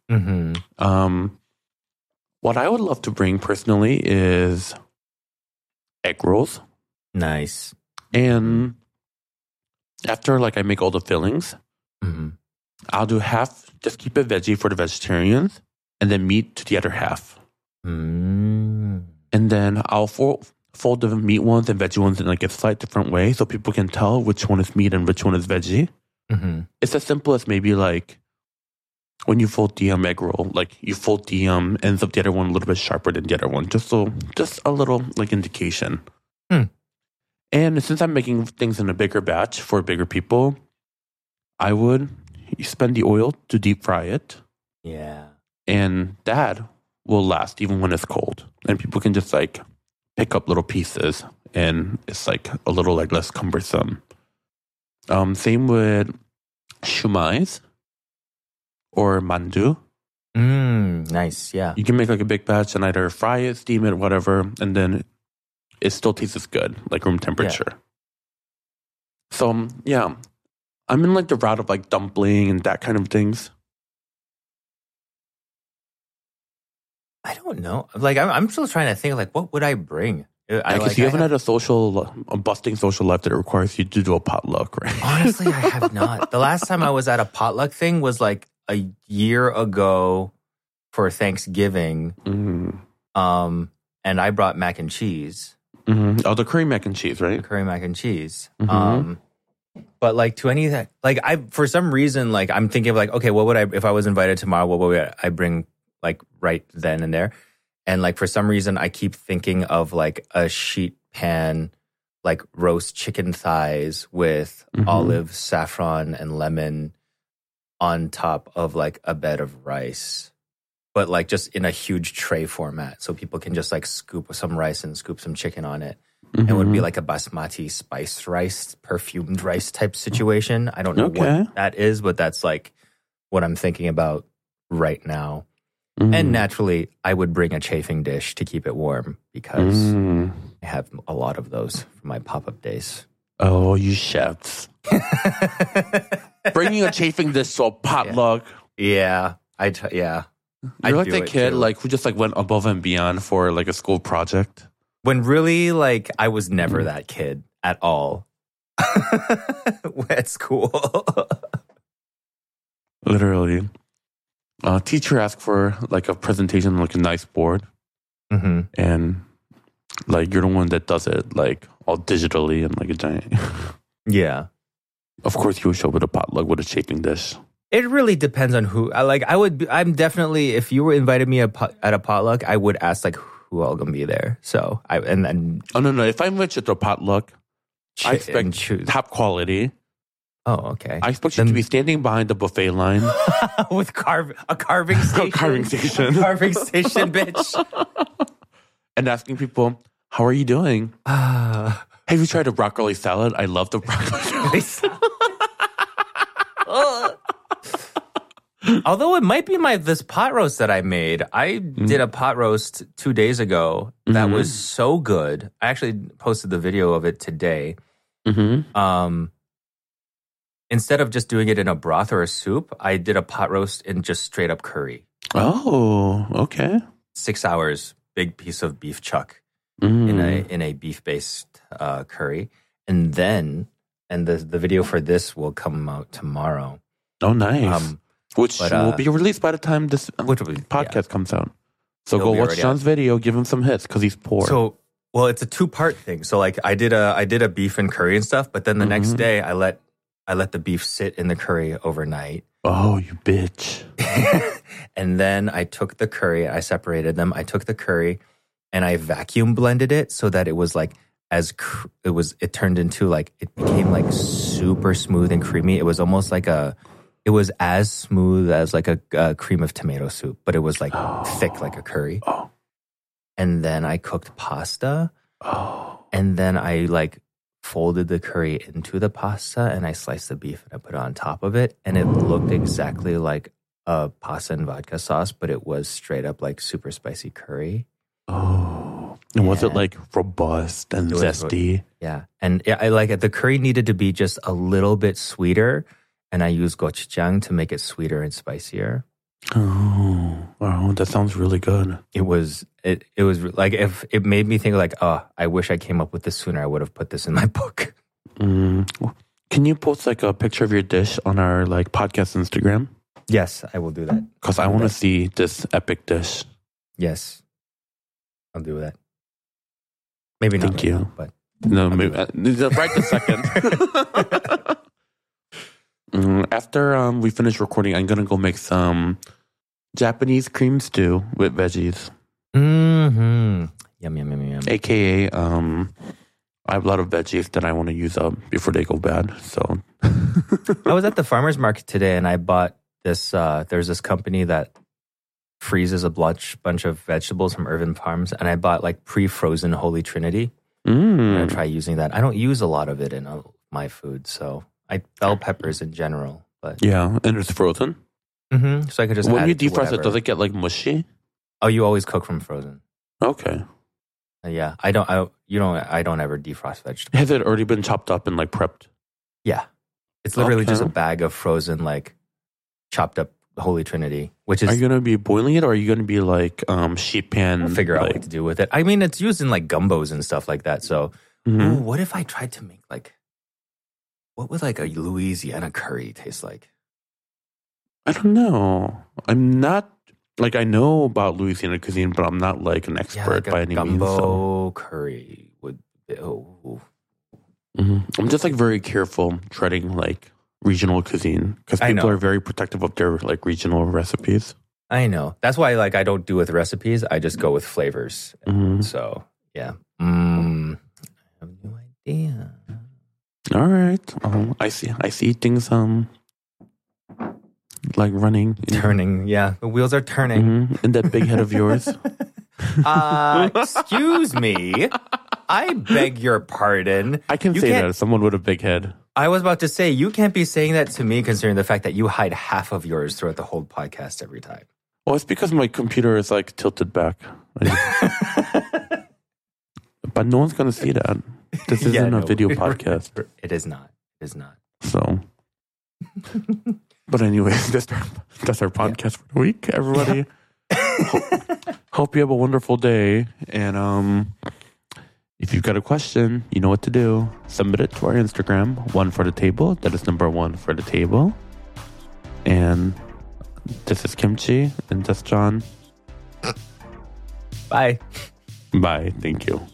What I would love to bring personally is egg rolls. Nice. And after like I make all the fillings, I'll do half, just keep it veggie for the vegetarians, and then meat to the other half. And then I'll fold the meat ones and veggie ones in like a slight different way so people can tell which one is meat and which one is veggie. It's as simple as maybe like when you fold the egg roll, like you fold the ends of the other one a little bit sharper than the other one, just a little like indication. And since I'm making things in a bigger batch for bigger people, I would spend the oil to deep fry it. Yeah. And that will last even when it's cold. And people can just like pick up little pieces and it's like a little like less cumbersome. Same with shumais or mandu. Nice, yeah. You can make like a big batch and either fry it, steam it, whatever, and then it still tastes good, like room temperature. Yeah. So, yeah, I'm in like the route of like dumpling and that kind of things. I don't know. Like, I'm still trying to think, like, what would I bring? You haven't had a busting social life that requires you to do a potluck, right? Honestly, I have not. The last time I was at a potluck thing was like a year ago for Thanksgiving. And I brought mac and cheese. Oh, the curry mac and cheese, right? The curry mac and cheese. But like to any that, like for some reason, like I'm thinking of like, okay, what would if I was invited tomorrow, what would I bring like right then and there? And like for some reason, I keep thinking of like a sheet pan, like roast chicken thighs with olive, saffron, and lemon on top of like a bed of rice, but like just in a huge tray format, so people can just like scoop some rice and scoop some chicken on it. And it would be like a basmati spiced rice, perfumed rice type situation. I don't know what that is, but that's like what I'm thinking about right now. And naturally, I would bring a chafing dish to keep it warm because I have a lot of those for my pop-up days. Oh, you chefs. Bringing a chafing dish to a potluck. Yeah. You're like the kid like who just like went above and beyond for like a school project. When really, like, I was never that kid at all at school. Literally. Teacher asked for, like, a presentation, like, a nice board. And, like, you're the one that does it, like, all digitally and, like, a giant... Yeah. Of course, you would show up with a potluck with a chafing dish. It really depends on who... I'm definitely... If you were invited me at a potluck, I would ask, like, who all gonna be there. So I oh no, if I invite you to a potluck, I expect top quality. Oh, okay. I expect you to be standing behind the buffet line with a carving station. Carving station, bitch. And asking people, "How are you doing? Have you tried a broccoli salad? I love the broccoli salad." Although it might be this pot roast that I made. I did a pot roast 2 days ago that was so good. I actually posted the video of it today. Instead of just doing it in a broth or a soup, I did a pot roast in just straight up curry. Oh, okay. 6 hours, big piece of beef chuck in a beef based curry, and the video for this will come out tomorrow. Oh, nice. Which will be released by the time this podcast comes out. So go watch John's video, give him some hits because he's poor. So, well, it's a 2-part thing. So, like, I did a beef and curry and stuff, but then the next day I let the beef sit in the curry overnight. Oh, you bitch! And then I took the curry, I separated them. I took the curry and I vacuum blended it so that it was like it turned into like it became like super smooth and creamy. It was almost like it was as smooth as like a cream of tomato soup, but it was like thick like a curry. And then I cooked pasta. And then I like folded the curry into the pasta and I sliced the beef and I put it on top of it. And it looked exactly like a pasta and vodka sauce, but it was straight up like super spicy curry. And was it like robust and zesty? Yeah. And I like it. The curry needed to be just a little bit sweeter. And I used gochujang to make it sweeter and spicier. Oh, wow, that sounds really good. It was like, if it made me think like, oh, I wish I came up with this sooner. I would have put this in my book. Can you post like a picture of your dish on our like podcast Instagram? Yes, I will do that. Because I want to see this epic dish. Yes, I'll do that. Maybe not. Thank you. But no, maybe, right this second. After we finish recording, I'm gonna go make some Japanese cream stew with veggies. Yum, yum, yum, yum. AKA, I have a lot of veggies that I want to use up before they go bad. So I was at the farmer's market today and I bought this. There's this company that freezes a bunch of vegetables from Irvin Farms, and I bought like pre-frozen Holy Trinity. I'm gonna try using that. I don't use a lot of it in my food, so. Bell peppers in general, but yeah, and it's frozen. So I could just when you defrost it, does it get like mushy? Oh, you always cook from frozen. Okay. Yeah, I don't ever defrost vegetables. Has it already been chopped up and like prepped? Yeah, it's literally just a bag of frozen like chopped up Holy Trinity, which is... Are you going to be boiling it, or are you going to be like sheet pan? I'll figure out what to do with it. I mean, it's used in like gumbos and stuff like that. So, ooh, what if I tried to make like... What would like a Louisiana curry taste like? I don't know. I'm not... Like, I know about Louisiana cuisine, but I'm not like an expert by any means. Gumbo curry would... I'm just like very careful treading like regional cuisine because people are very protective of their like regional recipes. I know. That's why like I don't do with recipes. I just go with flavors. So yeah. I have no idea. All right. I see things like running, turning. Yeah, the wheels are turning in that big head of yours. Excuse me. I beg your pardon. I can say that as someone with a big head. I was about to say, you can't be saying that to me considering the fact that you hide half of yours throughout the whole podcast every time. Well, it's because my computer is like tilted back. But no one's going to see that. This isn't a video podcast. It is not. It is not. So, but anyways, that's our podcast for the week, everybody. Hope you have a wonderful day. And if you've got a question, you know what to do. Submit it to our Instagram, One for the Table. That is number 1 for the table. And this is Kimchi, and that's John. Bye. Bye. Thank you.